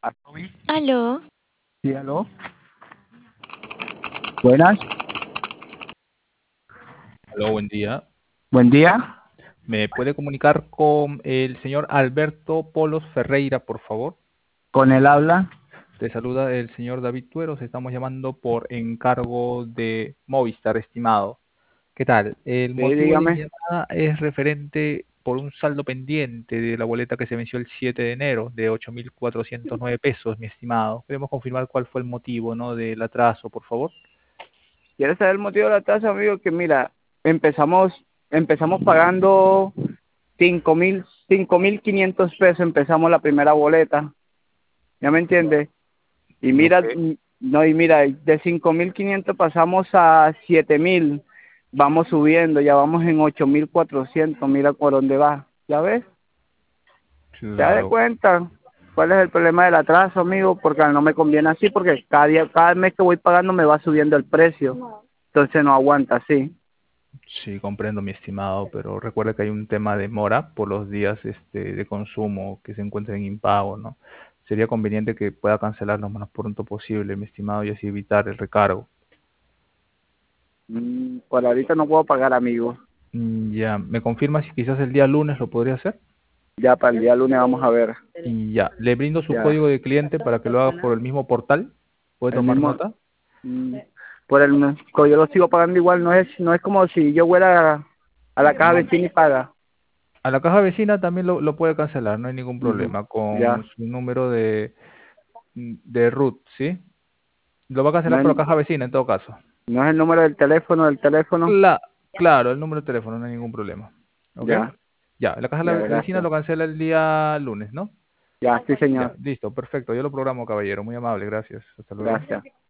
Aló, Sí, aló. Buenas. Aló, buen día. Buen día. ¿Me puede comunicar con el señor Alberto Polos Ferreira, por favor? Con él habla. Te saluda el señor David Tueros. Estamos llamando por encargo de Movistar, estimado. ¿Qué tal? El Sí, motivo de mi dígame. llamada es referente por un saldo pendiente de la boleta que se venció el 7 de enero de 8.409 pesos, mi estimado. Queremos confirmar cuál fue el motivo, ¿no?, del atraso, por favor. ¿Quieres saber el motivo de la tasa, amigo? Que mira, empezamos, empezamos pagando 5.500 pesos, empezamos la primera boleta. ¿Ya me entiendes? Y Ok. mira, no, y mira, de 5.500 pasamos a 7.000. Vamos subiendo, ya vamos en 8.400. Mira por dónde va. ¿Ya ves? ¿Te das Claro. cuenta cuál es el problema del atraso, amigo? Porque no me conviene así, porque cada día, cada mes que voy pagando me va subiendo el precio. Entonces no aguanta así. Sí, comprendo, mi estimado, pero recuerda que hay un tema de mora por los días de consumo que se encuentran en impago, ¿no? Sería conveniente que pueda cancelar lo más pronto posible, mi estimado, y así evitar el recargo. Por ahorita no puedo pagar, amigo. Ya, ¿me confirma si quizás el día lunes lo podría hacer? Ya para el día lunes vamos a ver. Y ya, le brindo su Ya. código de cliente para que lo haga por el mismo portal. ¿Puede El tomar mismo. nota? mm, por el yo lo sigo pagando igual. No es como si yo fuera a la caja vecina y paga. A la caja vecina también lo puede cancelar, no hay ningún Ujú. problema, con Ya. su número de root, ¿sí? Lo va a No cancelar por la es, caja vecina en todo caso. no es el número del teléfono. Claro, el número de teléfono, no hay ningún problema. ¿Ok? Ya. Ya, la caja Ya, vecina gracias. lo cancela el día lunes, ¿no? Ya, sí, Ya, señor. listo, perfecto. Yo lo programo, caballero. Muy amable, gracias. Hasta luego. Gracias.